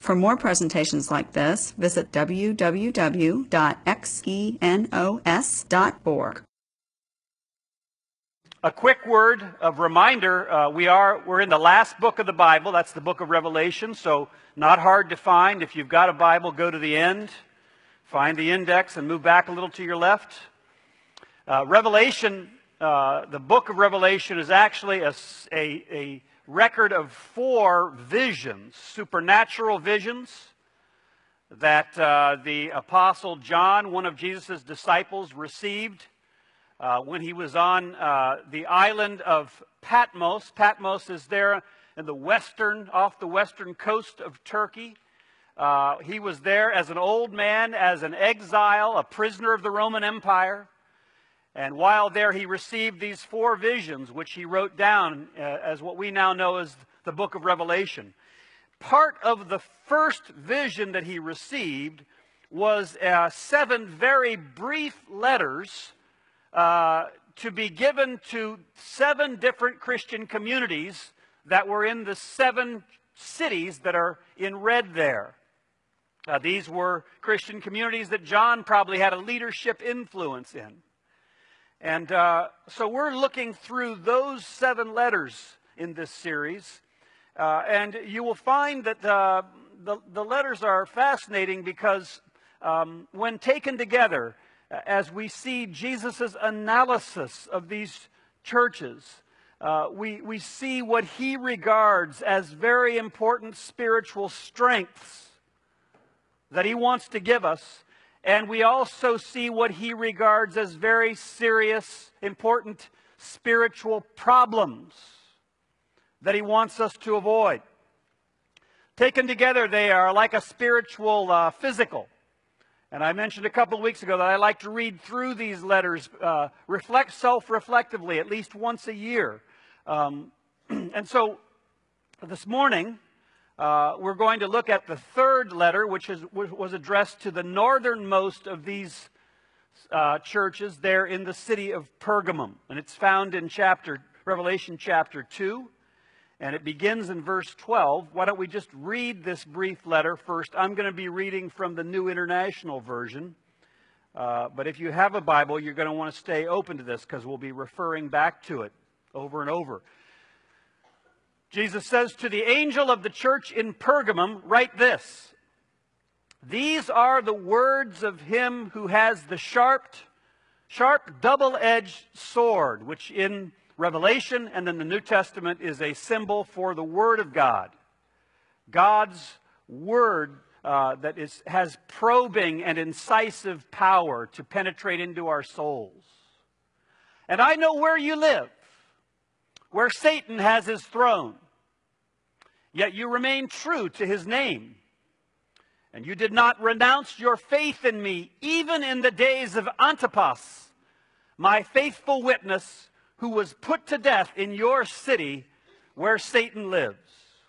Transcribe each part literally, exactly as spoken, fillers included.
For more presentations like this, visit w w w dot xenos dot org. A quick word of reminder, uh, we are, we're in the last book of the Bible. That's the book of Revelation, so not hard to find. If you've got a Bible, go to the end, find the index, and move back a little to your left. Uh, Revelation, uh, the book of Revelation is actually a, a, a record of four visions, supernatural visions, that uh, the Apostle John, one of Jesus' disciples, received Uh, when he was on uh, the island of Patmos. Patmos is there in the western, off the western coast of Turkey. Uh, he was there as an old man, as an exile, a prisoner of the Roman Empire. And while there, he received these four visions, which he wrote down uh, as what we now know as the book of Revelation. Part of the first vision that he received was uh, seven very brief letters Uh, to be given to seven different Christian communities that were in the seven cities that are in red there. Uh, these were Christian communities that John probably had a leadership influence in. And uh, so we're looking through those seven letters in this series. Uh, and you will find that uh, the, the letters are fascinating because um, when taken together, as we see Jesus' analysis of these churches, uh, we, we see what he regards as very important spiritual strengths that he wants to give us. And we also see what he regards as very serious, important spiritual problems that he wants us to avoid. Taken together, they are like a spiritual uh, physical. And I mentioned a couple of weeks ago that I like to read through these letters, uh, reflect self-reflectively at least once a year. Um, and so this morning, uh, we're going to look at the third letter, which is, was addressed to the northernmost of these uh, churches there in the city of Pergamum. And it's found in chapter Revelation chapter two. And it begins in verse twelve. Why don't we just read this brief letter first? I'm going to be reading from the New International Version. Uh, but if you have a Bible, you're going to want to stay open to this because we'll be referring back to it over and over. Jesus says, "To the angel of the church in Pergamum, write this. These are the words of him who has the sharp, sharp double-edged sword," which in Revelation and in the New Testament is a symbol for the Word of God. God's Word uh, that is, has probing and incisive power to penetrate into our souls. "And I know where you live, where Satan has his throne. Yet you remain true to his name. And you did not renounce your faith in me, even in the days of Antipas, my faithful witness, who was put to death in your city where Satan lives.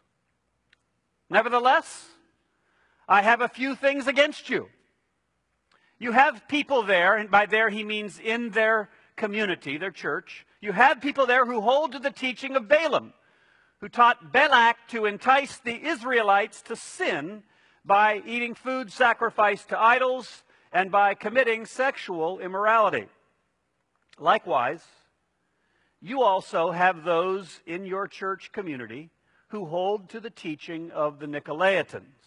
Nevertheless, I have a few things against you. You have people there," and by there he means in their community, their church. "You have people there who hold to the teaching of Balaam, who taught Balak to entice the Israelites to sin by eating food sacrificed to idols and by committing sexual immorality. Likewise, you also have those in your church community who hold to the teaching of the Nicolaitans.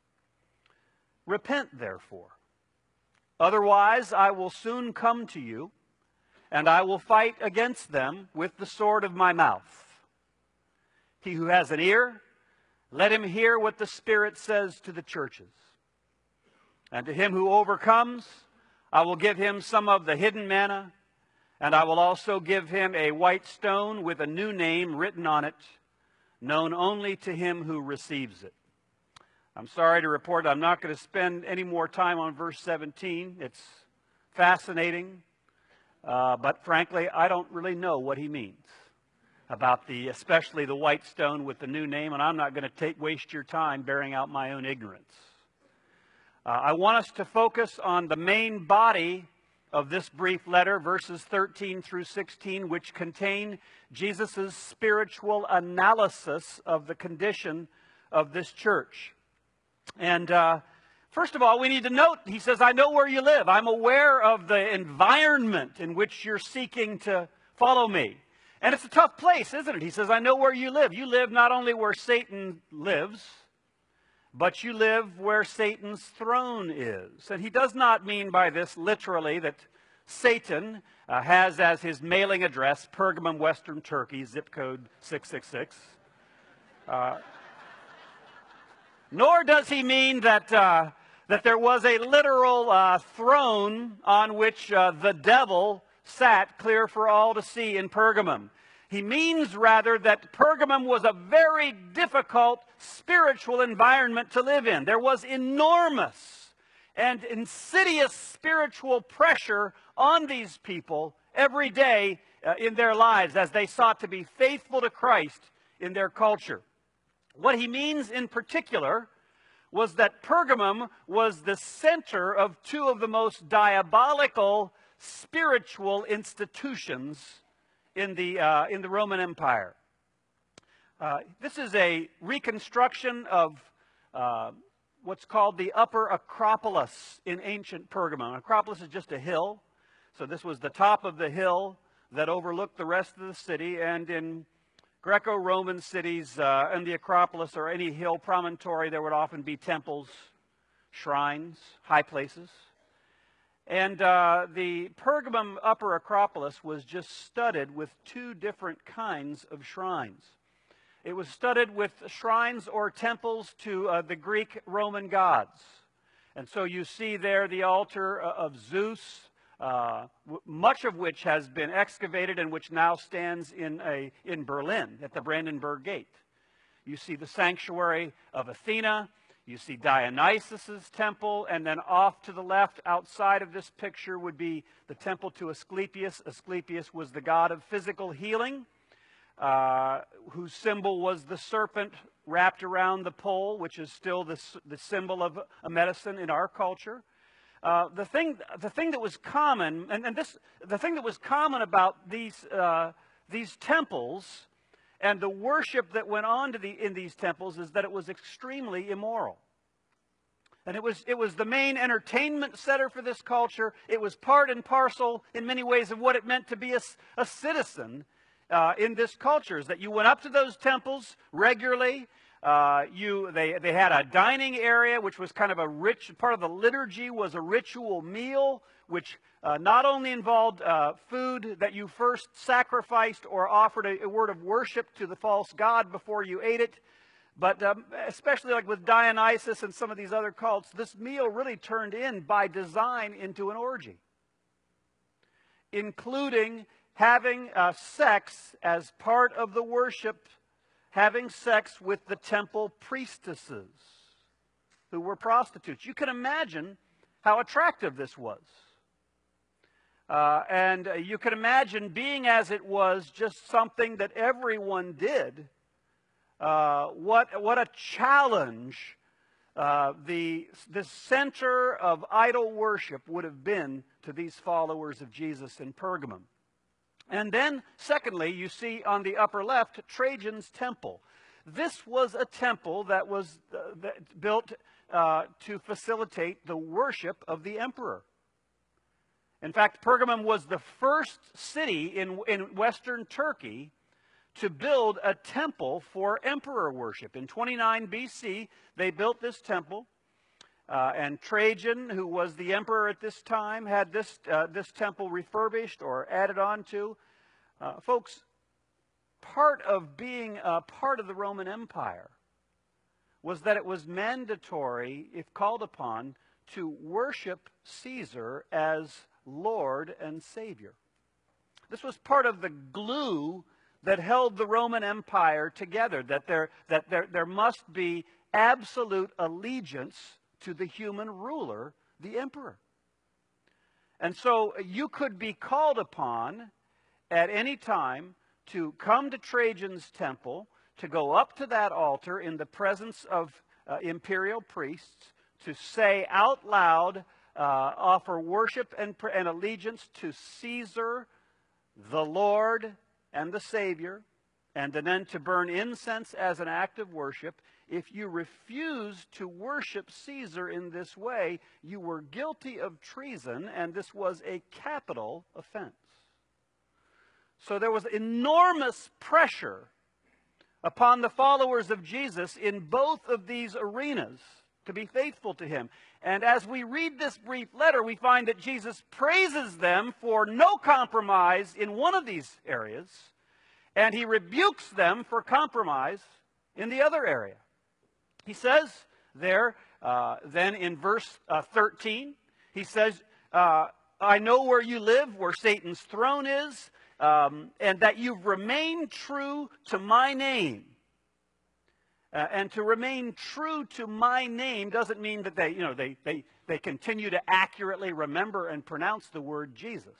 Repent, therefore. Otherwise, I will soon come to you, and I will fight against them with the sword of my mouth. He who has an ear, let him hear what the Spirit says to the churches. And to him who overcomes, I will give him some of the hidden manna, and I will also give him a white stone with a new name written on it, known only to him who receives it." I'm sorry to report I'm not going to spend any more time on verse seventeen. It's fascinating, uh, but frankly, I don't really know what he means about the, especially the white stone with the new name, and I'm not going to take waste your time bearing out my own ignorance. Uh, I want us to focus on the main body of this brief letter, verses thirteen through sixteen, which contain Jesus' spiritual analysis of the condition of this church. And uh, first of all, we need to note, he says, I know where you live. I'm aware of the environment in which you're seeking to follow me. And it's a tough place, isn't it? He says, I know where you live. You live not only where Satan lives, but you live where Satan's throne is. And he does not mean by this literally that Satan uh, has as his mailing address Pergamum, Western Turkey, zip code six six six. Uh, nor does he mean that, uh, that there was a literal uh, throne on which uh, the devil sat clear for all to see in Pergamum. He means rather that Pergamum was a very difficult spiritual environment to live in. There was enormous and insidious spiritual pressure on these people every day uh, in their lives as they sought to be faithful to Christ in their culture. What he means in particular was that Pergamum was the center of two of the most diabolical spiritual institutions in the, uh, in the Roman Empire. Uh, this is a reconstruction of uh, what's called the Upper Acropolis in ancient Pergamum. Acropolis is just a hill. So this was the top of the hill that overlooked the rest of the city. And in Greco-Roman cities uh, and the Acropolis or any hill promontory, there would often be temples, shrines, high places. And uh, the Pergamum Upper Acropolis was just studded with two different kinds of shrines. It was studded with shrines or temples to uh, the Greek Roman gods. And so you see there the altar of Zeus, uh, much of which has been excavated and which now stands in, a, in Berlin at the Brandenburg Gate. You see the sanctuary of Athena. You see Dionysus' temple, and then off to the left, outside of this picture, would be the temple to Asclepius. Asclepius was the god of physical healing, uh, whose symbol was the serpent wrapped around the pole, which is still the, the symbol of a medicine in our culture. Uh, the thing, the thing that was common, and, and this, the thing that was common about these uh, these temples and the worship that went on to the, in these temples is that it was extremely immoral. And it was, it was the main entertainment center for this culture. It was part and parcel in many ways of what it meant to be a, a citizen uh, in this culture, is that you went up to those temples regularly. Uh, you, they, they had a dining area, which was kind of a rich, part of the liturgy was a ritual meal, which uh, not only involved uh, food that you first sacrificed or offered a, a word of worship to the false god before you ate it, but um, especially like with Dionysus and some of these other cults, this meal really turned in by design into an orgy, including having uh, sex as part of the worship, having sex with the temple priestesses who were prostitutes. You can imagine how attractive this was. Uh, and uh, you can imagine being as it was just something that everyone did. Uh, what, what a challenge uh, the, the center of idol worship would have been to these followers of Jesus in Pergamum. And then, secondly, you see on the upper left, Trajan's temple. This was a temple that was uh, that built uh, to facilitate the worship of the emperor. In fact, Pergamum was the first city in, in Western Turkey to build a temple for emperor worship. In twenty-nine B C, they built this temple. Uh, and Trajan, who was the emperor at this time, had this, uh, this temple refurbished or added on to. Uh, folks, part of being a part of the Roman Empire was that it was mandatory, if called upon, to worship Caesar as Lord and Savior. This was part of the glue that held the Roman Empire together, that there, that there, there must be absolute allegiance to the human ruler, the emperor. And so you could be called upon at any time to come to Trajan's temple, to go up to that altar in the presence of uh, imperial priests, to say out loud, uh, offer worship and, and allegiance to Caesar, the Lord and the Savior, and then to burn incense as an act of worship. if you refused to worship Caesar in this way, you were guilty of treason, and this was a capital offense. So there was enormous pressure upon the followers of Jesus in both of these arenas to be faithful to him. And as we read this brief letter, we find that Jesus praises them for no compromise in one of these areas, and he rebukes them for compromise in the other area. He says there, uh, then in verse uh, thirteen, he says, uh, I know where you live, where Satan's throne is, um, and that you've remained true to my name. Uh, and to remain true to my name doesn't mean that they, you know, they, they, they continue to accurately remember and pronounce the word Jesus.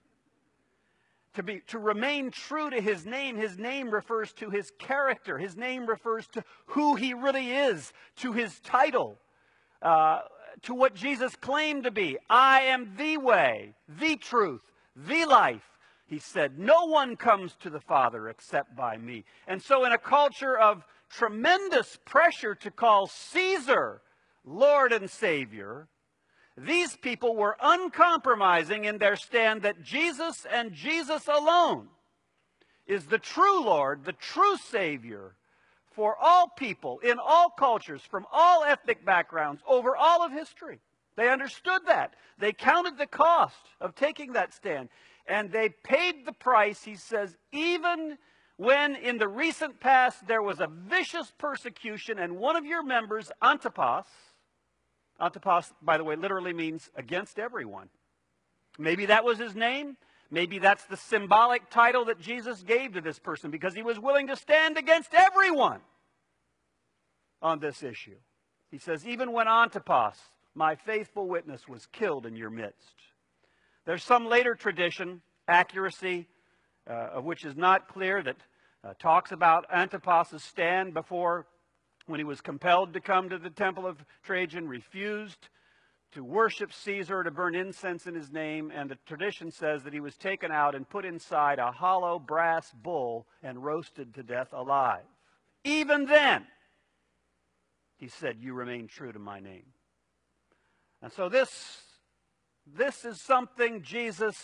To be, to remain true to his name, his name refers to his character. His name refers to who he really is, to his title, uh, to what Jesus claimed to be. I am the way, the truth, the life. He said, no one comes to the Father except by me. And so in a culture of tremendous pressure to call Caesar Lord and Savior, these people were uncompromising in their stand that Jesus and Jesus alone is the true Lord, the true Savior for all people, in all cultures, from all ethnic backgrounds, over all of history. They understood that. They counted the cost of taking that stand. And they paid the price, he says, even when in the recent past there was a vicious persecution and one of your members, Antipas, Antipas, by the way, literally means against everyone. Maybe that was his name. Maybe that's the symbolic title that Jesus gave to this person because he was willing to stand against everyone on this issue. He says, even when Antipas, my faithful witness, was killed in your midst. There's some later tradition, accuracy, uh, of which is not clear, that uh, talks about Antipas' stand before, when he was compelled to come to the temple of Trajan, refused to worship Caesar, to burn incense in his name, and the tradition says that he was taken out and put inside a hollow brass bull and roasted to death alive. Even then, he said, you remain true to my name. And so this, this is something Jesus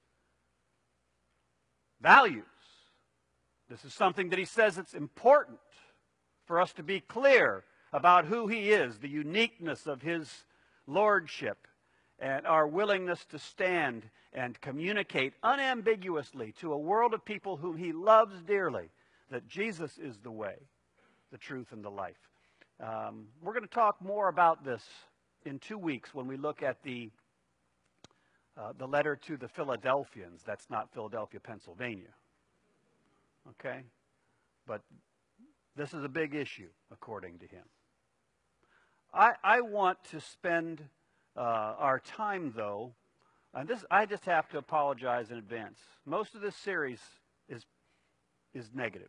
values. This is something that he says it's important for us to be clear about who he is, the uniqueness of his lordship, and our willingness to stand and communicate unambiguously to a world of people whom he loves dearly that Jesus is the way, the truth, and the life. Um, we're going to talk more about this in two weeks when we look at the, uh, the letter to the Philadelphians. That's not Philadelphia, Pennsylvania. Okay? But this is a big issue, according to him. I, I want to spend uh, our time, though, and this I just have to apologize in advance. Most of this series is, is negative.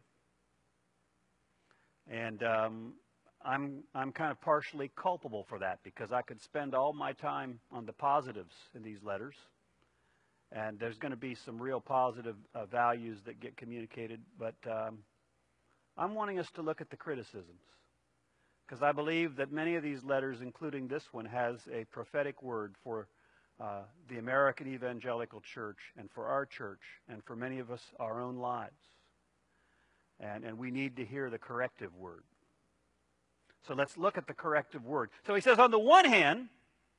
And um, I'm, I'm kind of partially culpable for that, because I could spend all my time on the positives in these letters. And there's going to be some real positive uh, values that get communicated, but um, I'm wanting us to look at the criticisms, because I believe that many of these letters, including this one, has a prophetic word for uh, the American Evangelical Church and for our church and for many of us, our own lives. And, and we need to hear the corrective word. So let's look at the corrective word. So he says, on the one hand,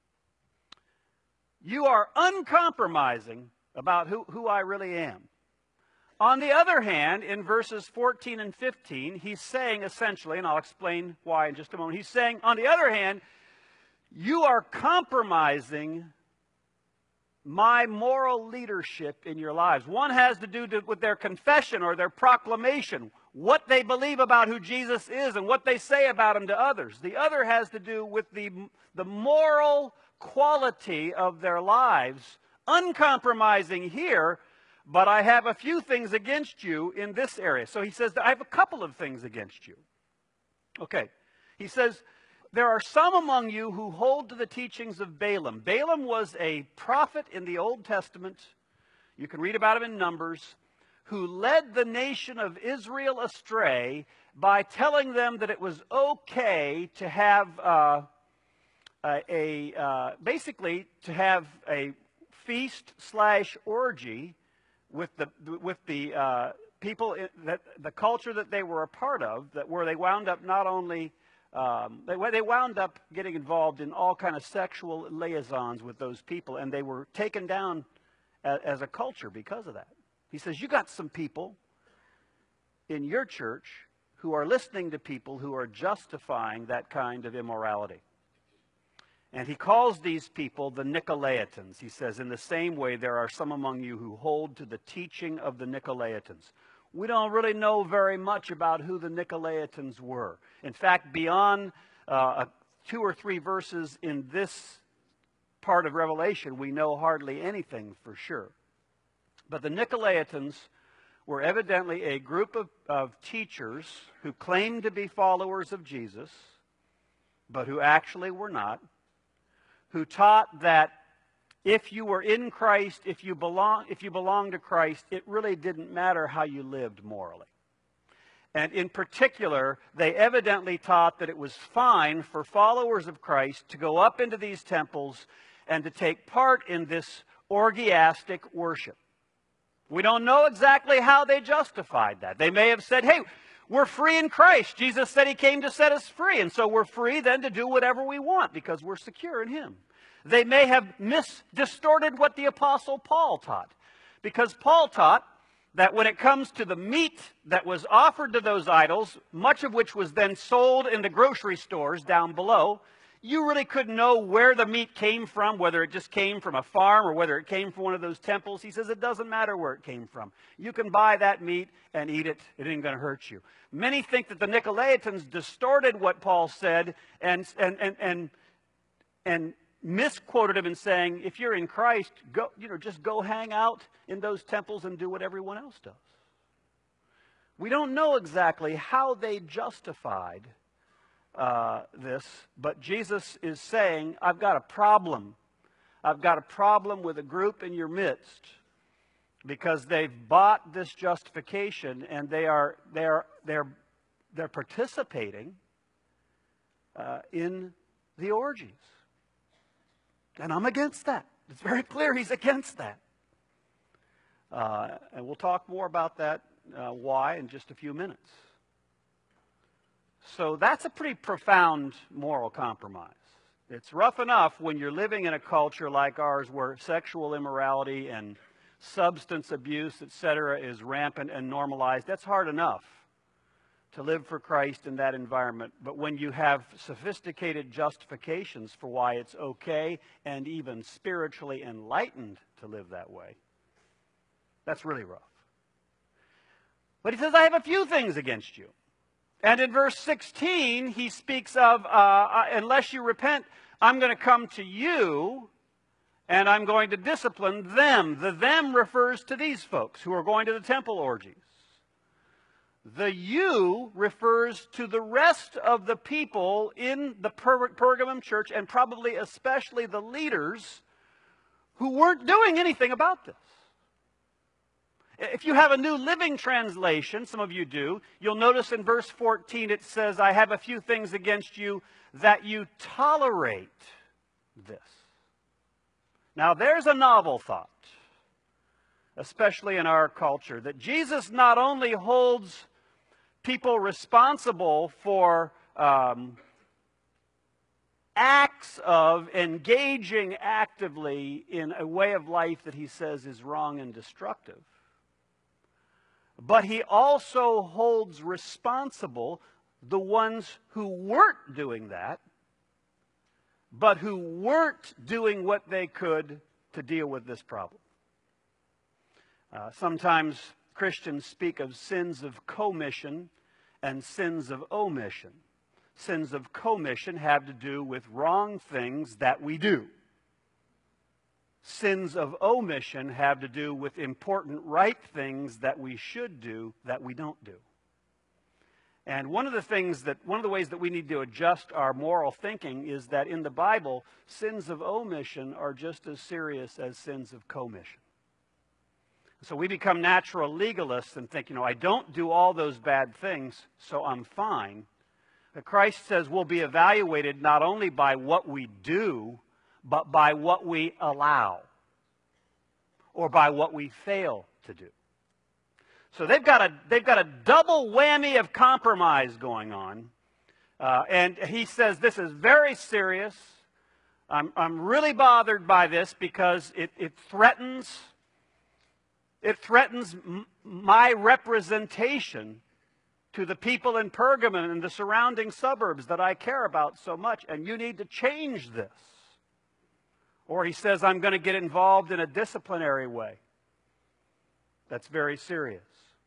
you are uncompromising about who, who I really am. On the other hand, in verses fourteen and fifteen, he's saying essentially, and I'll explain why in just a moment, he's saying, on the other hand, you are compromising my moral leadership in your lives. One has to do to, with their confession or their proclamation, what they believe about who Jesus is and what they say about him to others. The other has to do with the, the moral quality of their lives, uncompromising here, but I have a few things against you in this area. So he says, I have a couple of things against you. Okay. He says, there are some among you who hold to the teachings of Balaam. Balaam was a prophet in the Old Testament. You can read about him in Numbers, who led the nation of Israel astray by telling them that it was okay to have uh, a, a uh, basically to have a feast slash orgy with the with the uh, people in, that the culture that they were a part of, that where they wound up not only um, they they wound up getting involved in all kind of sexual liaisons with those people, and they were taken down as, as a culture because of that. He says, you got some people in your church who are listening to people who are justifying that kind of immorality. And he calls these people the Nicolaitans. He says, in the same way, there are some among you who hold to the teaching of the Nicolaitans. We don't really know very much about who the Nicolaitans were. In fact, beyond uh, two or three verses in this part of Revelation, we know hardly anything for sure. But the Nicolaitans were evidently a group of, of teachers who claimed to be followers of Jesus, but who actually were not, who taught that if you were in Christ, if you belong, if you belonged to Christ, it really didn't matter how you lived morally. And in particular, they evidently taught that it was fine for followers of Christ to go up into these temples and to take part in this orgiastic worship. We don't know exactly how they justified that. They may have said, hey, we're free in Christ. Jesus said he came to set us free, and so we're free then to do whatever we want because we're secure in him. They may have misdistorted what the Apostle Paul taught, because Paul taught that when it comes to the meat that was offered to those idols, much of which was then sold in the grocery stores down below, you really couldn't know where the meat came from, whether it just came from a farm or whether it came from one of those temples. He says it doesn't matter where it came from. You can buy that meat and eat it. It ain't going to hurt you. Many think that the Nicolaitans distorted what Paul said and, and, and, and, and misquoted him in saying, if you're in Christ, go, you know, just go hang out in those temples and do what everyone else does. We don't know exactly how they justified Uh, this, but Jesus is saying, I've got a problem. I've got a problem with a group in your midst because they've bought this justification and they are they're they're they're participating uh, in the orgies. And I'm against that. It's very clear he's against that. Uh, and we'll talk more about that uh, why in just a few minutes. So that's a pretty profound moral compromise. It's rough enough when you're living in a culture like ours where sexual immorality and substance abuse, et cetera, is rampant and normalized. That's hard enough to live for Christ in that environment. But when you have sophisticated justifications for why it's okay and even spiritually enlightened to live that way, that's really rough. But he says, I have a few things against you. And in verse sixteen, he speaks of, uh, unless you repent, I'm going to come to you, and I'm going to discipline them. The them refers to these folks who are going to the temple orgies. The you refers to the rest of the people in the Per- Pergamum church, and probably especially the leaders who weren't doing anything about this. If you have a New Living Translation, some of you do, you'll notice in verse fourteen it says, I have a few things against you that you tolerate this. Now there's a novel thought, especially in our culture, that Jesus not only holds people responsible for um, acts of engaging actively in a way of life that he says is wrong and destructive, but he also holds responsible the ones who weren't doing that, but who weren't doing what they could to deal with this problem. Uh, sometimes Christians speak of sins of commission and sins of omission. Sins of commission have to do with wrong things that we do. Sins of omission have to do with important right things that we should do that we don't do. And one of the things that, one of the ways that we need to adjust our moral thinking is that in the Bible, sins of omission are just as serious as sins of commission. So we become natural legalists and think, you know, I don't do all those bad things, so I'm fine. But Christ says we'll be evaluated not only by what we do, but by what we allow, or by what we fail to do. So they've got a, they've got a double whammy of compromise going on. Uh, and he says this is very serious. I'm, I'm really bothered by this because it, it threatens, it threatens m my representation to the people in Pergamon and the surrounding suburbs that I care about so much, and you need to change this. Or he says, I'm going to get involved in a disciplinary way. That's very serious.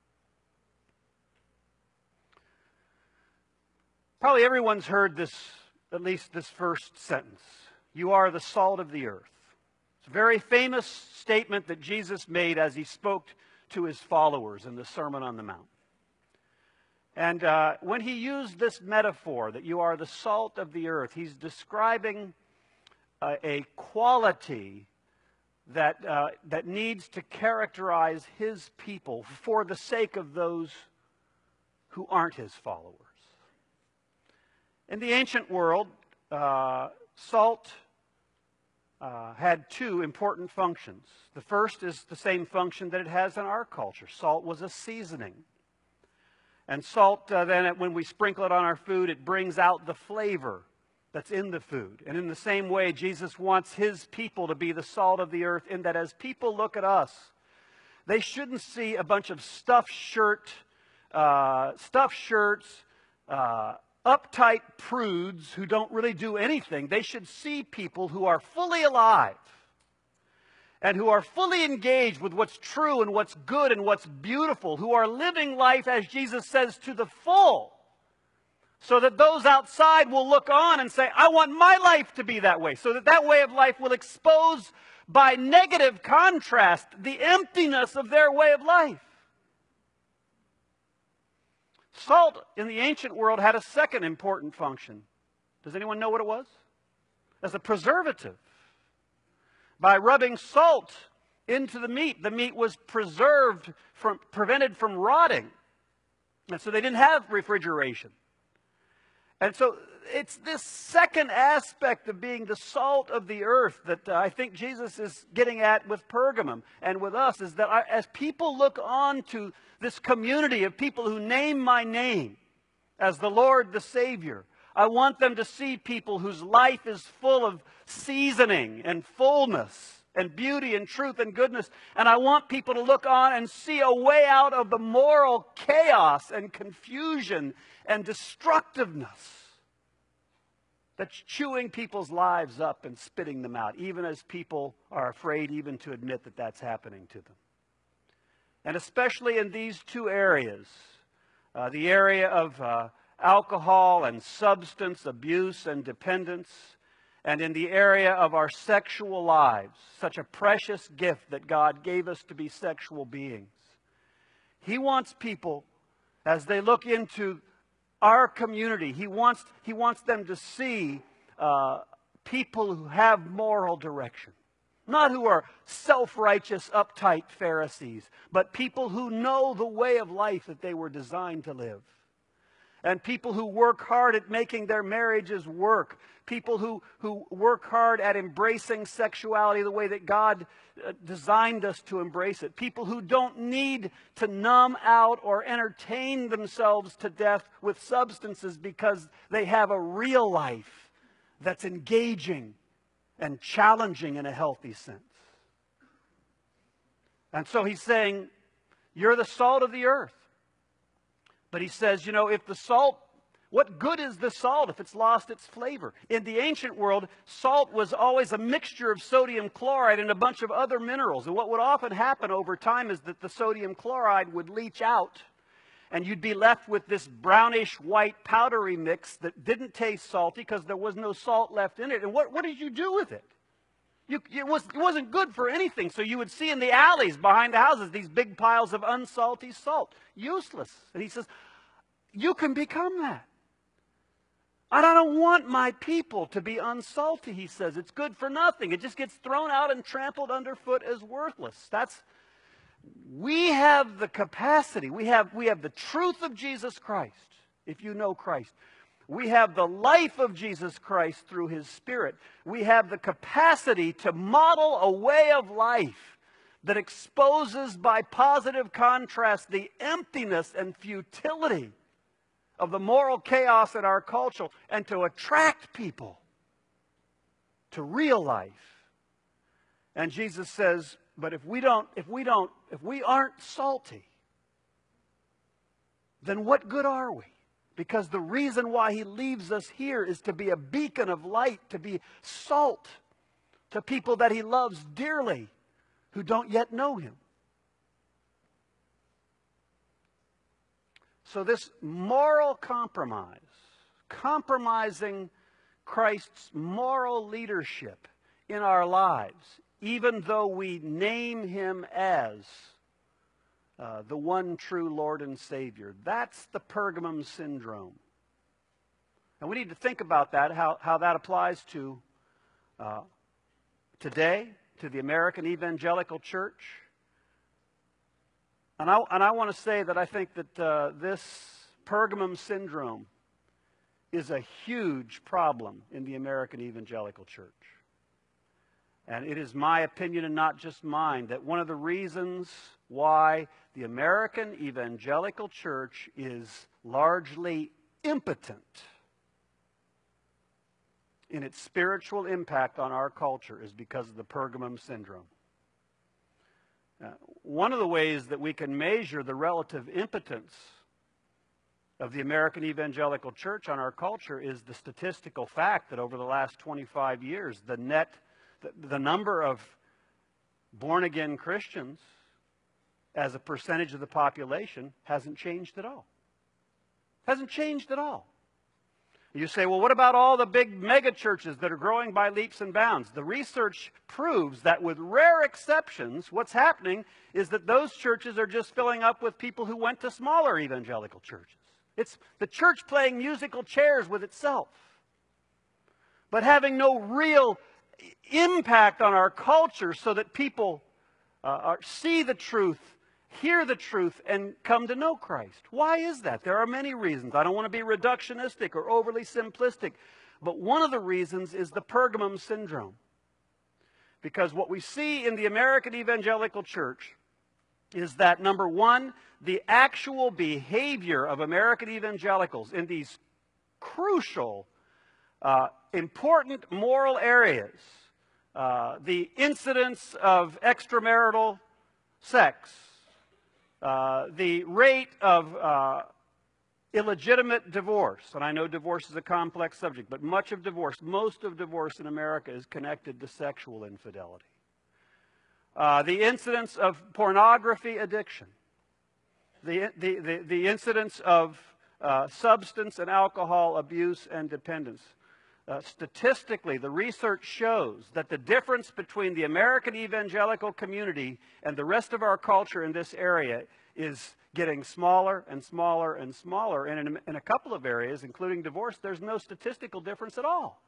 Probably everyone's heard this, at least this first sentence. You are the salt of the earth. It's a very famous statement that Jesus made as he spoke to his followers in the Sermon on the Mount. And uh, when he used this metaphor, that you are the salt of the earth, he's describing uh, a quality that, uh, that needs to characterize his people for the sake of those who aren't his followers. In the ancient world, uh, salt uh, had two important functions. The first is the same function that it has in our culture. Salt was a seasoning. And salt, uh, then, when we sprinkle it on our food, it brings out the flavor that's in the food. And in the same way, Jesus wants his people to be the salt of the earth, in that as people look at us, they shouldn't see a bunch of stuffed shirt, uh, stuffed shirts, uh, uptight prudes who don't really do anything. They should see people who are fully alive and who are fully engaged with what's true and what's good and what's beautiful, who are living life, as Jesus says, to the full, so that those outside will look on and say, I want my life to be that way, so that that way of life will expose by negative contrast the emptiness of their way of life. Salt in the ancient world had a second important function. Does anyone know what it was? As a preservative. By rubbing salt into the meat, the meat was preserved, from, prevented from rotting. And so they didn't have refrigeration. And so it's this second aspect of being the salt of the earth that uh, I think Jesus is getting at with Pergamum and with us, is that I, as people look on to this community of people who name my name as the Lord, the Savior, I want them to see people whose life is full of seasoning and fullness and beauty and truth and goodness. And I want people to look on and see a way out of the moral chaos and confusion and destructiveness that's chewing people's lives up and spitting them out, even as people are afraid even to admit that that's happening to them. And especially in these two areas, uh, the area of uh, alcohol and substance abuse and dependence, and in the area of our sexual lives, such a precious gift that God gave us to be sexual beings. He wants people, as they look into our community, He wants, he wants them to see uh, people who have moral direction. Not who are self-righteous, uptight Pharisees, but people who know the way of life that they were designed to live. And people who work hard at making their marriages work. People who, who work hard at embracing sexuality the way that God uh, designed us to embrace it. People who don't need to numb out or entertain themselves to death with substances because they have a real life that's engaging and challenging in a healthy sense. And so he's saying, you're the salt of the earth. But he says, you know, if the salt, what good is the salt if it's lost its flavor? In the ancient world, salt was always a mixture of sodium chloride and a bunch of other minerals. And what would often happen over time is that the sodium chloride would leach out, and you'd be left with this brownish white powdery mix that didn't taste salty because there was no salt left in it. And what, what did you do with it? You, it, was, it wasn't good for anything. So you would see in the alleys behind the houses these big piles of unsalty salt. Useless. And he says, you can become that. And I don't want my people to be unsalty, he says. It's good for nothing. It just gets thrown out and trampled underfoot as worthless. That's, We have the capacity, we have, we have the truth of Jesus Christ, if you know Christ. We have the life of Jesus Christ through His Spirit. We have the capacity to model a way of life that exposes by positive contrast the emptiness and futility of the moral chaos in our culture, and to attract people to real life. And Jesus says, but if we don't, if we don't, if we aren't salty, then what good are we? Because the reason why He leaves us here is to be a beacon of light, to be salt to people that He loves dearly who don't yet know Him. So this moral compromise, compromising Christ's moral leadership in our lives, even though we name Him as uh, the one true Lord and Savior, that's the Pergamum syndrome. And we need to think about that, how, how that applies to uh, today, to the American evangelical church. And I, and I want to say that I think that uh, this Pergamum syndrome is a huge problem in the American evangelical church. And it is my opinion, and not just mine, that one of the reasons why the American evangelical church is largely impotent in its spiritual impact on our culture is because of the Pergamum syndrome. Uh, one of the ways that we can measure the relative impotence of the American evangelical church on our culture is the statistical fact that over the last twenty-five years, the net, the, the number of born-again Christians as a percentage of the population hasn't changed at all. Hasn't changed at all. You say, well, what about all the big mega churches that are growing by leaps and bounds? The research proves that with rare exceptions, what's happening is that those churches are just filling up with people who went to smaller evangelical churches. It's the church playing musical chairs with itself, but having no real impact on our culture so that people uh, are, see the truth, hear the truth, and come to know Christ. Why is that? There are many reasons. I don't want to be reductionistic or overly simplistic, but one of the reasons is the Pergamum syndrome. Because what we see in the American evangelical church is that, number one, the actual behavior of American evangelicals in these crucial, uh, important moral areas, uh, the incidence of extramarital sex, Uh, the rate of uh, illegitimate divorce, and I know divorce is a complex subject, but much of divorce, most of divorce in America is connected to sexual infidelity. Uh, the incidence of pornography addiction, the, the, the, the incidence of uh, substance and alcohol abuse and dependence. Uh, statistically, the research shows that the difference between the American evangelical community and the rest of our culture in this area is getting smaller and smaller and smaller. And in, in a couple of areas, including divorce, there's no statistical difference at all.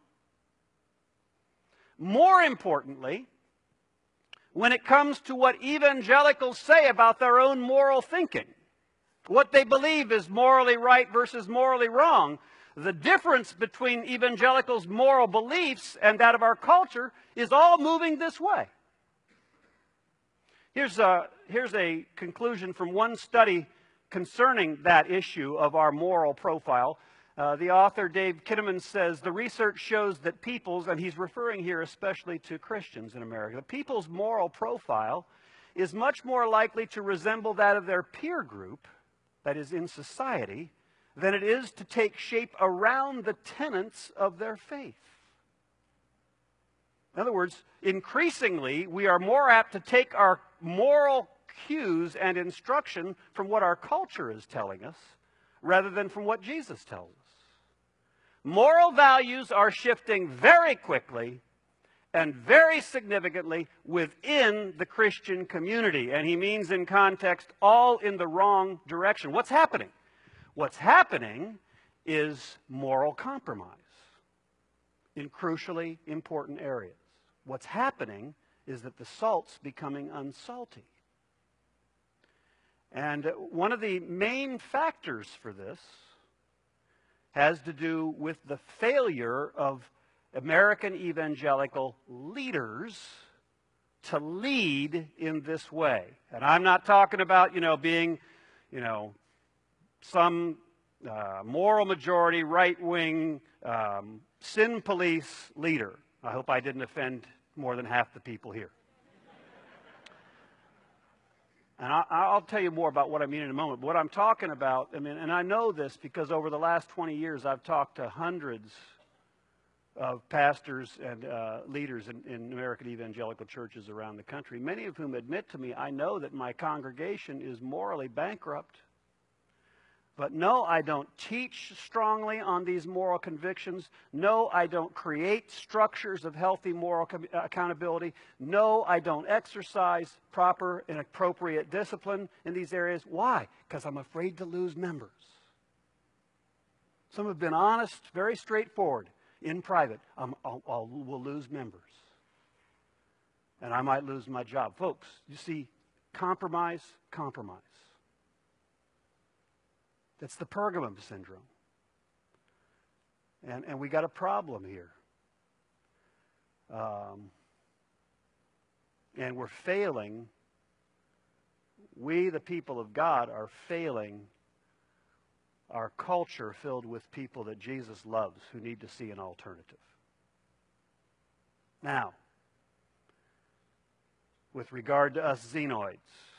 More importantly, when it comes to what evangelicals say about their own moral thinking, what they believe is morally right versus morally wrong, the difference between evangelicals' moral beliefs and that of our culture is all moving this way. Here's a, here's a conclusion from one study concerning that issue of our moral profile. Uh, the author, Dave Kinnaman, says, the research shows that people's, and he's referring here especially to Christians in America, the people's moral profile is much more likely to resemble that of their peer group, that is, in society, than it is to take shape around the tenets of their faith. In other words, increasingly, we are more apt to take our moral cues and instruction from what our culture is telling us, rather than from what Jesus tells us. Moral values are shifting very quickly and very significantly within the Christian community. And he means in context, all in the wrong direction. What's happening? What's happening is moral compromise in crucially important areas. What's happening is that the salt's becoming unsalty. And one of the main factors for this has to do with the failure of American evangelical leaders to lead in this way. And I'm not talking about, you know, being, you know, some uh, moral majority, right-wing, um, sin police leader. I hope I didn't offend more than half the people here. And I, I'll tell you more about what I mean in a moment. But what I'm talking about, I mean, and I know this because over the last twenty years I've talked to hundreds of pastors and uh, leaders in, in American evangelical churches around the country, many of whom admit to me, I know that my congregation is morally bankrupt. But no, I don't teach strongly on these moral convictions. No, I don't create structures of healthy moral accountability. No, I don't exercise proper and appropriate discipline in these areas. Why? Because I'm afraid to lose members. Some have been honest, very straightforward. In private, I'm, I'll, I'll, we'll lose members. And I might lose my job. Folks, you see, compromise, compromise. That's the Pergamum syndrome. And, and we got a problem here. Um, and we're failing. We, the people of God, are failing our culture filled with people that Jesus loves who need to see an alternative. Now, with regard to us xenoids,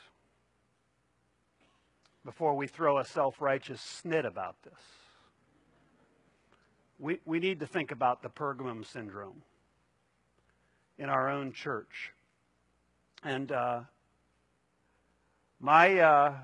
before we throw a self-righteous snit about this, we, we need to think about the Pergamum syndrome in our own church. And uh, my... Uh,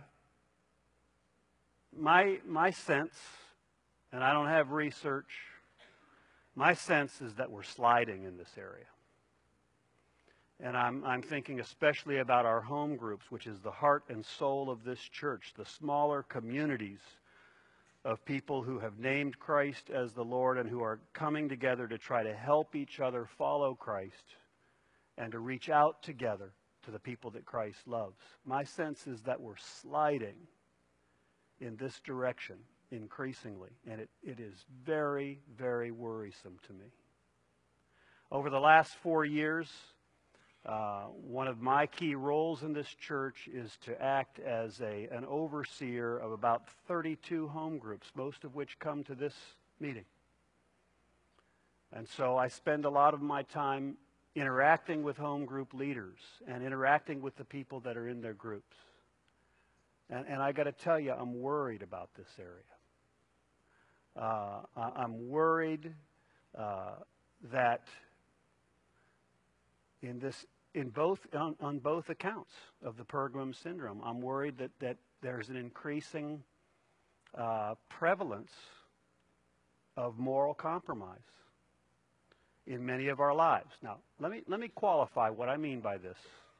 My, my sense, and I don't have research, my sense is that we're sliding in this area. And I'm, I'm thinking especially about our home groups, which is the heart and soul of this church, the smaller communities of people who have named Christ as the Lord and who are coming together to try to help each other follow Christ and to reach out together to the people that Christ loves. My sense is that we're sliding in this direction increasingly, and it, it is very, very worrisome to me. Over the last four years, uh, one of my key roles in this church is to act as a, an overseer of about thirty-two home groups, most of which come to this meeting. And so I spend a lot of my time interacting with home group leaders and interacting with the people that are in their groups. And, and I got to tell you, I'm worried about this area. Uh, I'm worried uh, that in this, in both, on, on both accounts of the Pergamum syndrome, I'm worried that that there's an increasing uh, prevalence of moral compromise in many of our lives. Now, let me let me qualify what I mean by this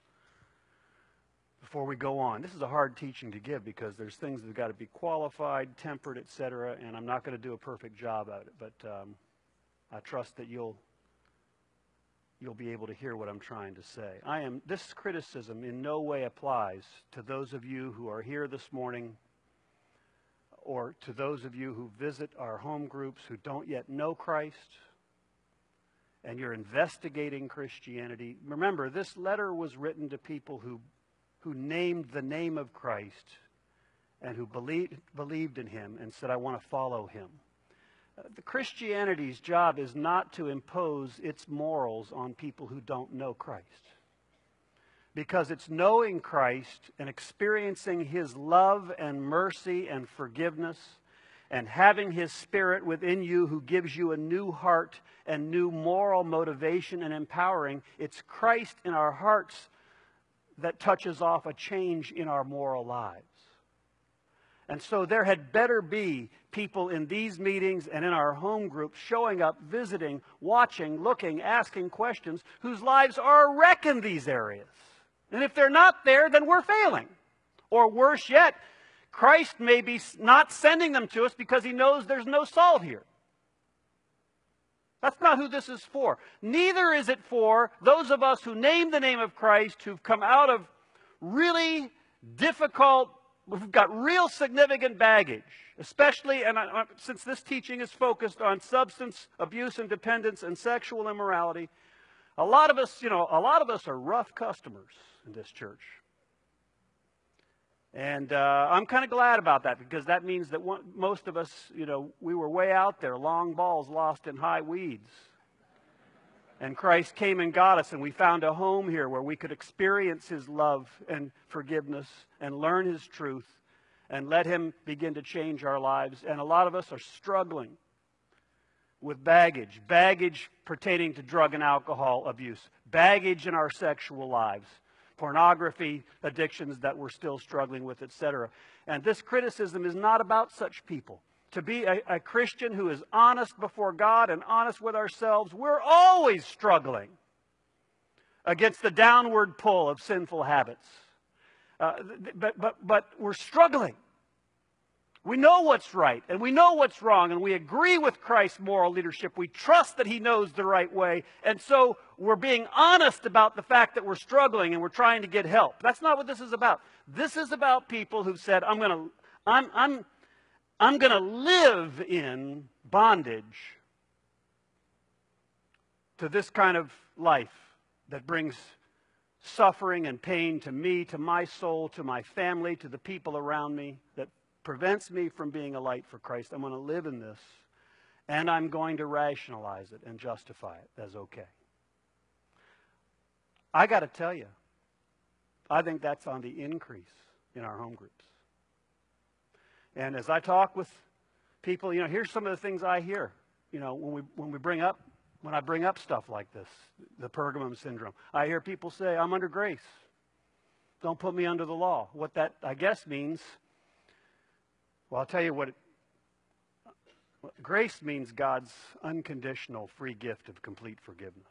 before we go on. This is a hard teaching to give because there's things that have got to be qualified, tempered, et cetera, and I'm not going to do a perfect job at it, but um, I trust that you'll you'll be able to hear what I'm trying to say. I am this criticism in no way applies to those of you who are here this morning or to those of you who visit our home groups who don't yet know Christ and you're investigating Christianity. Remember, this letter was written to people who who named the name of Christ and who believed, believed in him and said, I want to follow him. Uh, the Christianity's job is not to impose its morals on people who don't know Christ. Because it's knowing Christ and experiencing his love and mercy and forgiveness and having his Spirit within you who gives you a new heart and new moral motivation and empowering. It's Christ in our hearts that touches off a change in our moral lives. And so there had better be people in these meetings and in our home groups showing up, visiting, watching, looking, asking questions, whose lives are a wreck in these areas. And if they're not there, then we're failing. Or worse yet, Christ may be not sending them to us because he knows there's no salt here. That's not who this is for. Neither is it for those of us who name the name of Christ, who've come out of really difficult we've got real significant baggage, especially, and I, since this teaching is focused on substance abuse and dependence and sexual immorality, a lot of us, you know, a lot of us are rough customers in this church. And uh, I'm kind of glad about that, because that means that one, most of us, you know, we were way out there, long balls lost in high weeds. And Christ came and got us, and we found a home here where we could experience His love and forgiveness and learn His truth and let Him begin to change our lives. And a lot of us are struggling with baggage, baggage pertaining to drug and alcohol abuse, baggage in our sexual lives, pornography addictions that we're still struggling with, et cetera. And this criticism is not about such people. To be a, a Christian who is honest before God and honest with ourselves, we're always struggling against the downward pull of sinful habits. Uh, but, but, but we're struggling. We know what's right, and we know what's wrong, and we agree with Christ's moral leadership. We trust that He knows the right way, and so we're being honest about the fact that we're struggling and we're trying to get help. That's not what this is about. This is about people who've said, I'm going to, I'm, I'm, I'm going to live in bondage to this kind of life that brings suffering and pain to me, to my soul, to my family, to the people around me, that prevents me from being a light for Christ. I'm going to live in this, and I'm going to rationalize it and justify it as okay. I got to tell you, I think that's on the increase in our home groups. And as I talk with people, you know, here's some of the things I hear. You know, when we when we bring up when I bring up stuff like this, the Pergamum syndrome, I hear people say, "I'm under grace. Don't put me under the law." What that, I guess, means. Well, I'll tell you what, it, grace means God's unconditional free gift of complete forgiveness.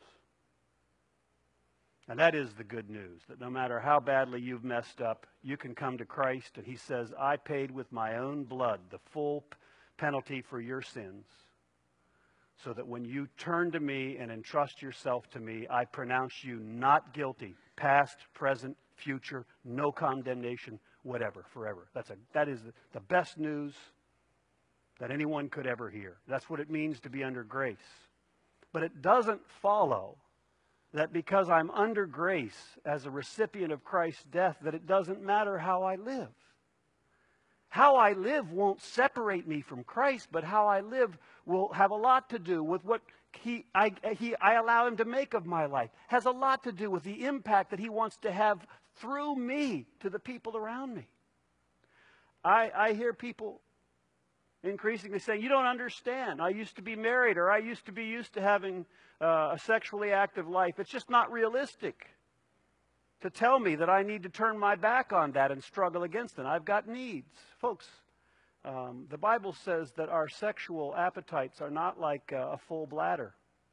And that is the good news, that no matter how badly you've messed up, you can come to Christ, and He says, I paid with my own blood the full penalty for your sins, so that when you turn to me and entrust yourself to me, I pronounce you not guilty, past, present, future, no condemnation, whatever, forever. That's a, that is the, the best news that anyone could ever hear. That's what it means to be under grace. But it doesn't follow that because I'm under grace as a recipient of Christ's death, that it doesn't matter how I live. How I live won't separate me from Christ, but how I live will have a lot to do with what he, I, he, I allow Him to make of my life. Has a lot to do with the impact that He wants to have through me to the people around me. I, I hear people increasingly saying, you don't understand. I used to be married, or I used to be used to having uh, a sexually active life. It's just not realistic to tell me that I need to turn my back on that and struggle against it. I've got needs. Folks, um, the Bible says that our sexual appetites are not like uh, a full bladder.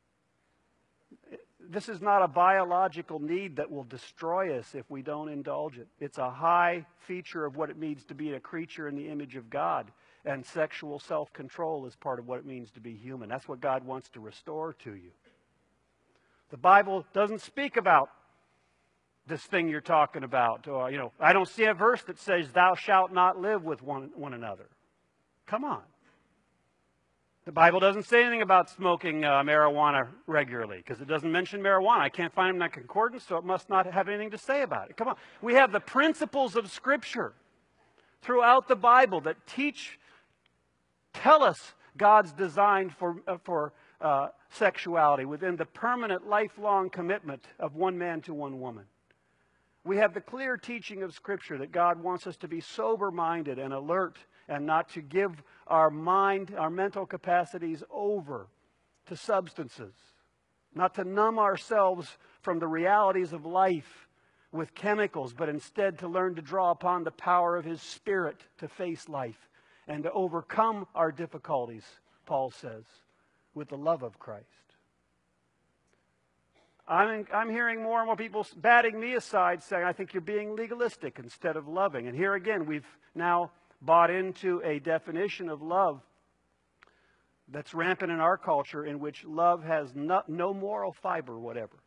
This is not a biological need that will destroy us if we don't indulge it. It's a high feature of what it means to be a creature in the image of God. And sexual self-control is part of what it means to be human. That's what God wants to restore to you. The Bible doesn't speak about this thing you're talking about. Or, you know, I don't see a verse that says, thou shalt not live with one, one another. Come on. The Bible doesn't say anything about smoking uh, marijuana regularly, because it doesn't mention marijuana. I can't find it in that concordance, so it must not have anything to say about it. Come on. We have the principles of Scripture throughout the Bible that teach, tell us God's design for, uh, for uh, sexuality within the permanent, lifelong commitment of one man to one woman. We have the clear teaching of Scripture that God wants us to be sober-minded and alert, and not to give our mind, our mental capacities over to substances. Not to numb ourselves from the realities of life with chemicals, but instead to learn to draw upon the power of His Spirit to face life and to overcome our difficulties, Paul says, with the love of Christ. I'm, I'm hearing more and more people batting me aside, saying, I think you're being legalistic instead of loving. And here again, we've now bought into a definition of love that's rampant in our culture, in which love has no, no moral fiber whatever.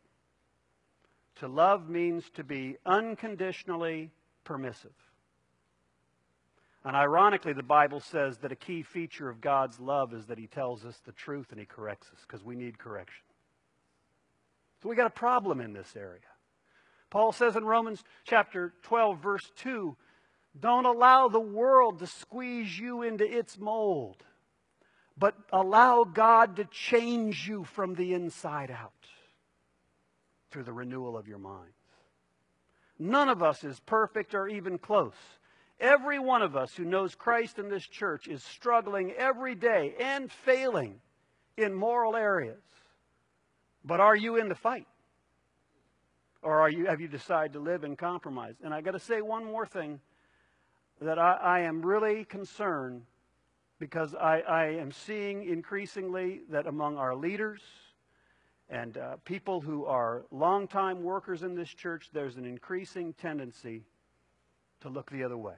To love means to be unconditionally permissive. And ironically, the Bible says that a key feature of God's love is that he tells us the truth and he corrects us, because we need correction. So we got a problem in this area. Paul says in Romans chapter twelve, verse two, don't allow the world to squeeze you into its mold, but allow God to change you from the inside out through the renewal of your minds. None of us is perfect or even close. Every one of us who knows Christ in this church is struggling every day and failing in moral areas. But are you in the fight? Or are you, have you decided to live in compromise? And I got to say one more thing, that I, I am really concerned, because I, I am seeing increasingly that among our leaders and uh, people who are longtime workers in this church, there's an increasing tendency to look the other way.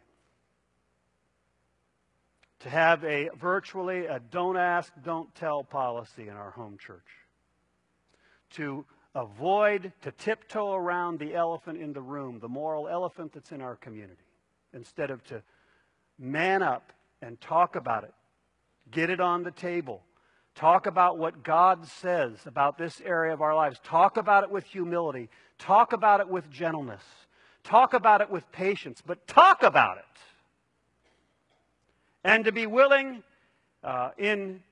To have a virtually a don't ask, don't tell policy in our home church. To avoid, to tiptoe around the elephant in the room, the moral elephant that's in our community, instead of to man up and talk about it. Get it on the table. Talk about what God says about this area of our lives. Talk about it with humility. Talk about it with gentleness. Talk about it with patience. But talk about it. And to be willing, uh, in,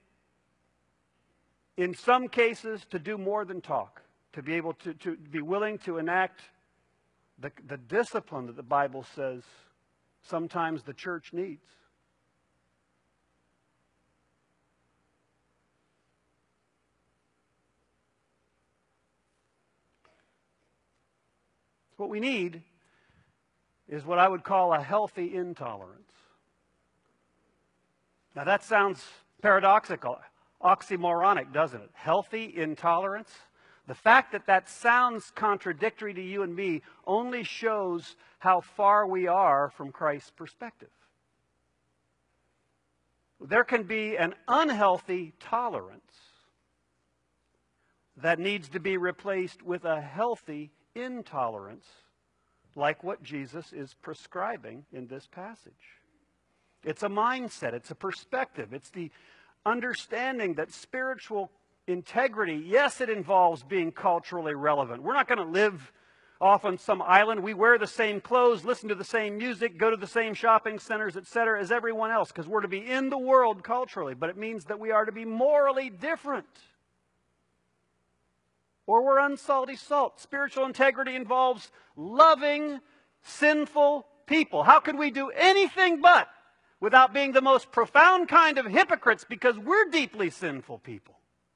in some cases, to do more than talk. To be able to, to be willing to enact the, the discipline that the Bible says sometimes the church needs. What we need is what I would call a healthy intolerance. Now that sounds paradoxical, oxymoronic, doesn't it? Healthy intolerance. The fact that that sounds contradictory to you and me only shows how far we are from Christ's perspective. There can be an unhealthy tolerance that needs to be replaced with a healthy intolerance, like what Jesus is prescribing in this passage. It's a mindset, it's a perspective, it's the understanding that spiritual integrity, yes, it involves being culturally relevant. We're not going to live off on some island. We wear the same clothes, listen to the same music, go to the same shopping centers, et cetera, as everyone else, because we're to be in the world culturally. But it means that we are to be morally different, or we're unsalty salt. Spiritual integrity involves loving sinful people. How could we do anything but without being the most profound kind of hypocrites, because we're deeply sinful people?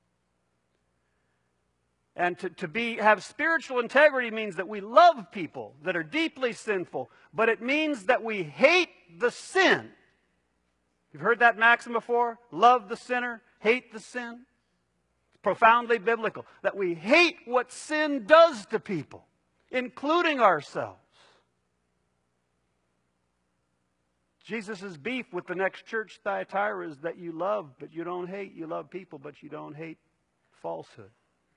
And to, to be, have spiritual integrity means that we love people that are deeply sinful, but it means that we hate the sin. You've heard that maxim before? Love the sinner, hate the sin. It's profoundly biblical. That we hate what sin does to people, including ourselves. Jesus' beef with the next church, Thyatira, is that you love, but you don't hate. You love people, but you don't hate falsehood.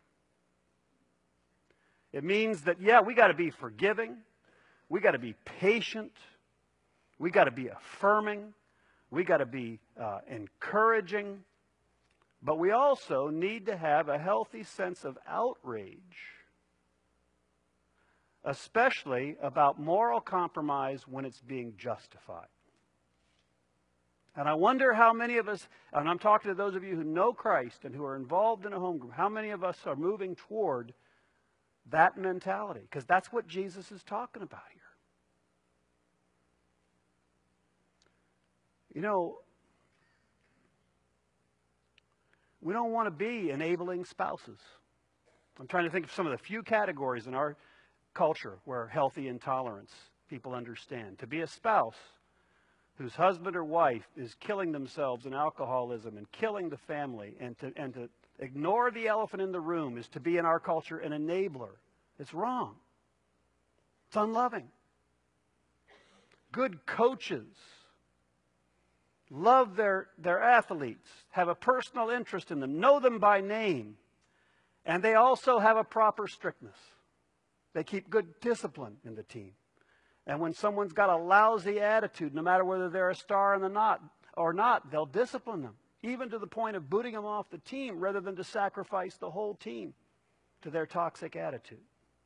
It means that, yeah, we got to be forgiving. We got to be patient. We got to be affirming. We got to be uh, encouraging. But we also need to have a healthy sense of outrage, especially about moral compromise when it's being justified. And I wonder how many of us, and I'm talking to those of you who know Christ and who are involved in a home group, how many of us are moving toward that mentality? Because that's what Jesus is talking about here. You know, we don't want to be enabling spouses. I'm trying to think of some of the few categories in our culture where healthy intolerance people understand. To be a spouse whose husband or wife is killing themselves in alcoholism and killing the family, and to, and to ignore the elephant in the room, is to be in our culture an enabler. It's wrong. It's unloving. Good coaches love their, their athletes, have a personal interest in them, know them by name, and they also have a proper strictness. They keep good discipline in the team. And when someone's got a lousy attitude, no matter whether they're a star in the knot or not, they'll discipline them, even to the point of booting them off the team rather than to sacrifice the whole team to their toxic attitude.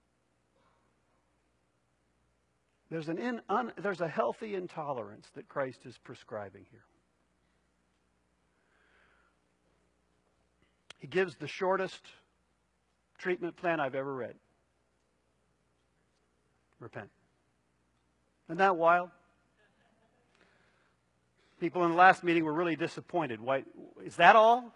There's, an in, un, there's a healthy intolerance that Christ is prescribing here. He gives the shortest treatment plan I've ever read. Repent. Isn't that wild? People in the last meeting were really disappointed. Why, is that all?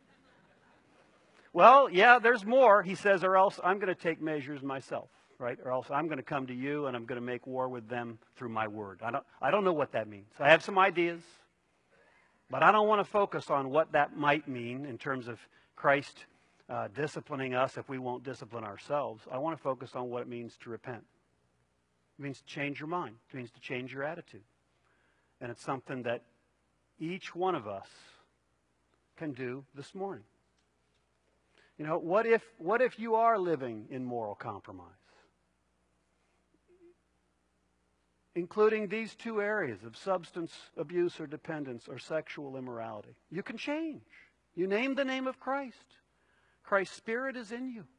Well, yeah, there's more. He says, or else I'm going to take measures myself, right? Or else I'm going to come to you and I'm going to make war with them through my word. I don't, I don't know what that means. I have some ideas, but I don't want to focus on what that might mean in terms of Christ uh, disciplining us if we won't discipline ourselves. I want to focus on what it means to repent. It means to change your mind. It means to change your attitude. And it's something that each one of us can do this morning. You know, what if, what if you are living in moral compromise? Including these two areas of substance abuse or dependence or sexual immorality. You can change. You name the name of Christ. Christ's Spirit is in you.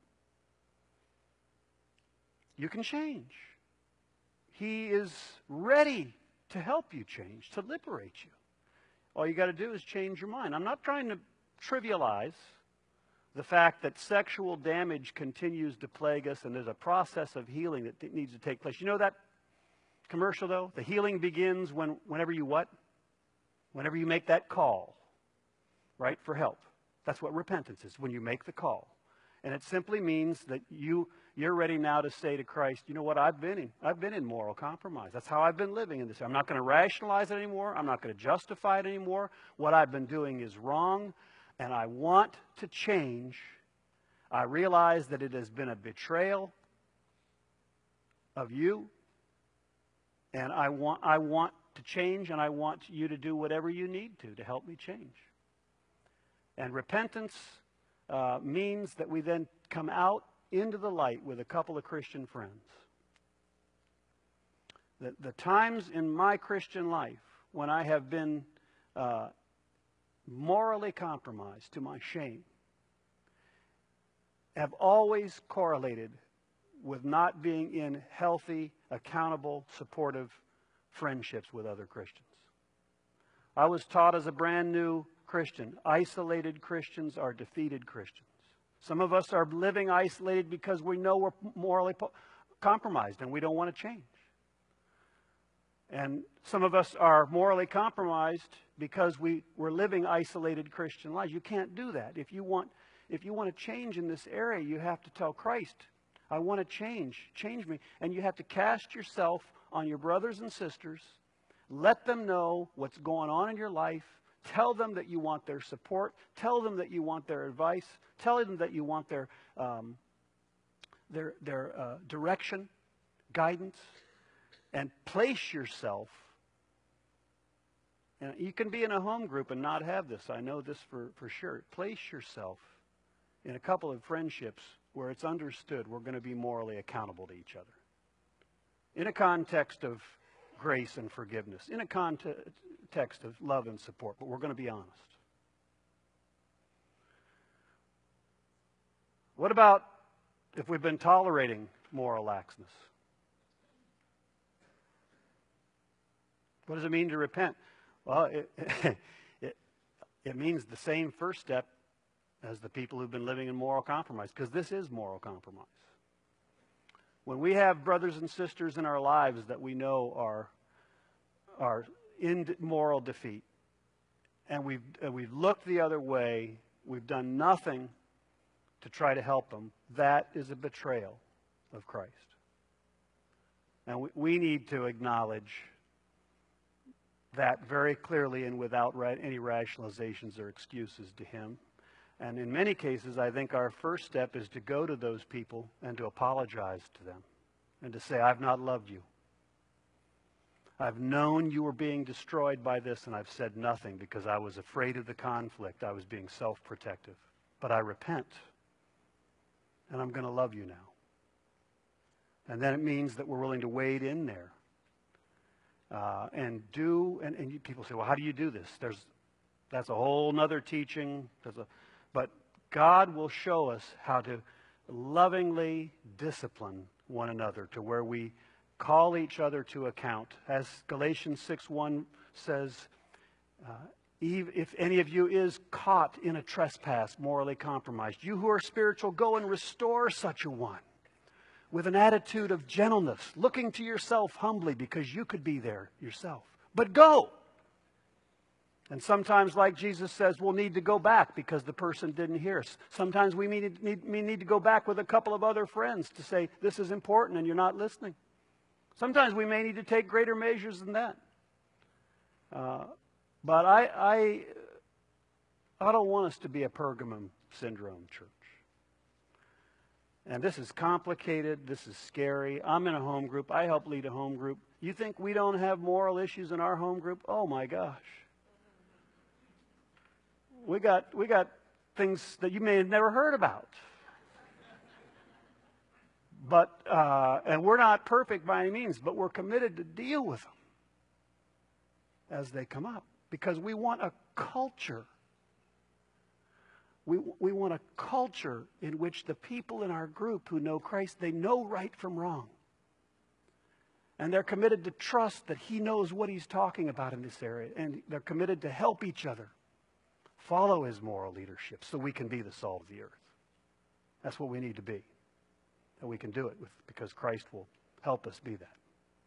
You can change. He is ready to help you change, to liberate you. All you got to do is change your mind. I'm not trying to trivialize the fact that sexual damage continues to plague us and there's a process of healing that needs to take place. You know that commercial, though? The healing begins when, whenever you what? Whenever you make that call, right, for help. That's what repentance is, when you make the call. And it simply means that you, you're ready now to say to Christ, you know what, I've been in, I've been in moral compromise. That's how I've been living in this. I'm not going to rationalize it anymore. I'm not going to justify it anymore. What I've been doing is wrong, and I want to change. I realize that it has been a betrayal of you, and I want, I want to change, and I want you to do whatever you need to to help me change. And repentance uh, means that we then come out into the light with a couple of Christian friends. The, the times in my Christian life when I have been uh, morally compromised to my shame have always correlated with not being in healthy, accountable, supportive friendships with other Christians. I was taught as a brand new Christian, isolated Christians are defeated Christians. Some of us are living isolated because we know we're morally po- compromised and we don't want to change. And some of us are morally compromised because we, we're living isolated Christian lives. You can't do that. If you want, if you want to change in this area, you have to tell Christ, I want to change. Change me. And you have to cast yourself on your brothers and sisters. Let them know what's going on in your life. Tell them that you want their support. Tell them that you want their advice. Tell them that you want their, um, their, their uh, direction, guidance. And place yourself. And you can be in a home group and not have this. I know this for, for sure. Place yourself in a couple of friendships where it's understood we're going to be morally accountable to each other. In a context of grace and forgiveness. In a context of love and support. But we're going to be honest. What about if we've been tolerating moral laxness? What does it mean to repent? Well, it, it, it means the same first step as the people who've been living in moral compromise, because this is moral compromise. When we have brothers and sisters in our lives that we know are, are in moral defeat, and we've, uh, we've looked the other way, we've done nothing to try to help them, that is a betrayal of Christ. And we, we need to acknowledge that very clearly and without ra- any rationalizations or excuses to him. And in many cases, I think our first step is to go to those people and to apologize to them and to say, I've not loved you. I've known you were being destroyed by this, and I've said nothing because I was afraid of the conflict. I was being self-protective. But I repent, and I'm going to love you now. And then it means that we're willing to wade in there uh, and do, and, and you, people say, well, how do you do this? There's, that's a whole nother teaching. There's a, but God will show us how to lovingly discipline one another to where we call each other to account. As Galatians six one says, uh, if any of you is caught in a trespass, morally compromised, you who are spiritual, go and restore such a one with an attitude of gentleness, looking to yourself humbly because you could be there yourself. But go. And sometimes, like Jesus says, we'll need to go back because the person didn't hear us. Sometimes we need, need, we need to go back with a couple of other friends to say, this is important and you're not listening. Sometimes we may need to take greater measures than that. Uh, but I, I, I don't want us to be a Pergamum syndrome church. And this is complicated. This is scary. I'm in a home group. I help lead a home group. You think we don't have moral issues in our home group? Oh, my gosh. We got, we got things that you may have never heard about. But, uh, and we're not perfect by any means, but we're committed to deal with them as they come up. Because we want a culture. We, we want a culture in which the people in our group who know Christ, they know right from wrong. And they're committed to trust that He knows what He's talking about in this area. And they're committed to help each other follow His moral leadership so we can be the salt of the earth. That's what we need to be. And we can do it with, because Christ will help us be that.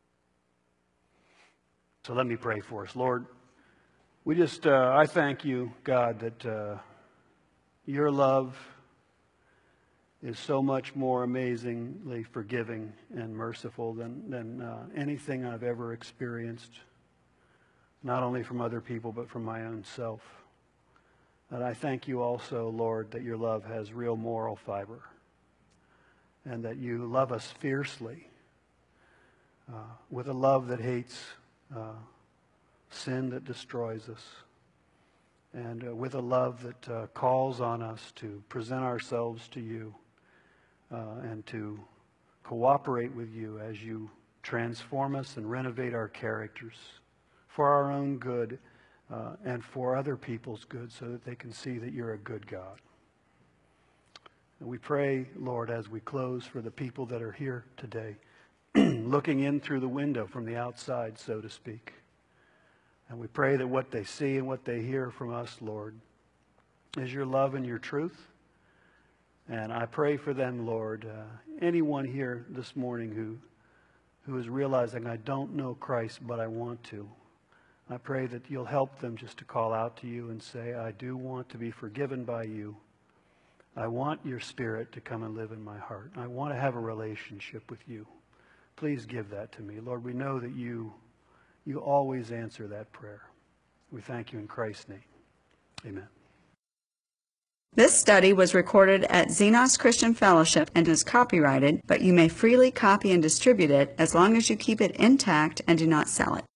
So let me pray for us. Lord, we just, uh, I thank you, God, that uh, your love is so much more amazingly forgiving and merciful than, than uh, anything I've ever experienced, not only from other people, but from my own self. And I thank you also, Lord, that your love has real moral fiber and that you love us fiercely uh, with a love that hates uh, sin that destroys us, and uh, with a love that uh, calls on us to present ourselves to you uh, and to cooperate with you as you transform us and renovate our characters for our own good uh, and for other people's good, so that they can see that you're a good God. And we pray, Lord, as we close, for the people that are here today, looking in through the window from the outside, so to speak. And we pray that what they see and what they hear from us, Lord, is your love and your truth. And I pray for them, Lord, uh, anyone here this morning who, who is realizing, I don't know Christ, but I want to. I pray that you'll help them just to call out to you and say, I do want to be forgiven by you. I want your Spirit to come and live in my heart. I want to have a relationship with you. Please give that to me. Lord, we know that you, you always answer that prayer. We thank you in Christ's name. Amen. This study was recorded at Xenos Christian Fellowship and is copyrighted, but you may freely copy and distribute it as long as you keep it intact and do not sell it.